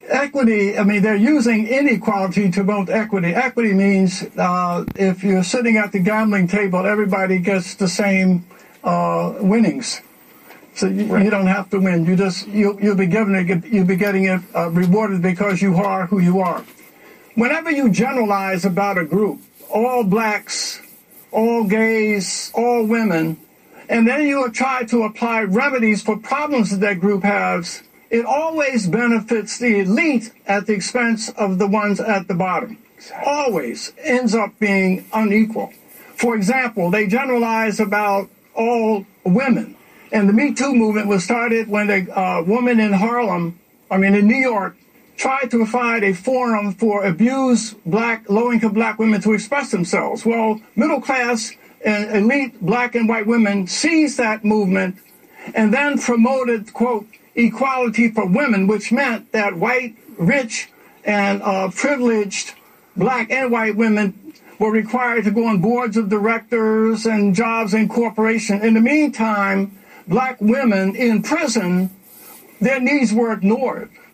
equity, I mean, they're using inequality to promote equity. Equity means if you're sitting at the gambling table, everybody gets the same winnings. So you don't have to win. You'll be given it. You'll be getting it rewarded because you are who you are. Whenever you generalize about a group, all blacks, all gays, all women, and then you try to apply remedies for problems that group has, it always benefits the elite at the expense of the ones at the bottom. Always ends up being unequal. For example, they generalize about all women. And the Me Too movement was started when a woman in in New York, tried to provide a forum for abused low-income black women to express themselves. Well, middle-class and elite black and white women seized that movement and then promoted, quote, equality for women, which meant that white, rich, and privileged black and white women were required to go on boards of directors and jobs in corporations. In the meantime, black women in prison, their needs were ignored.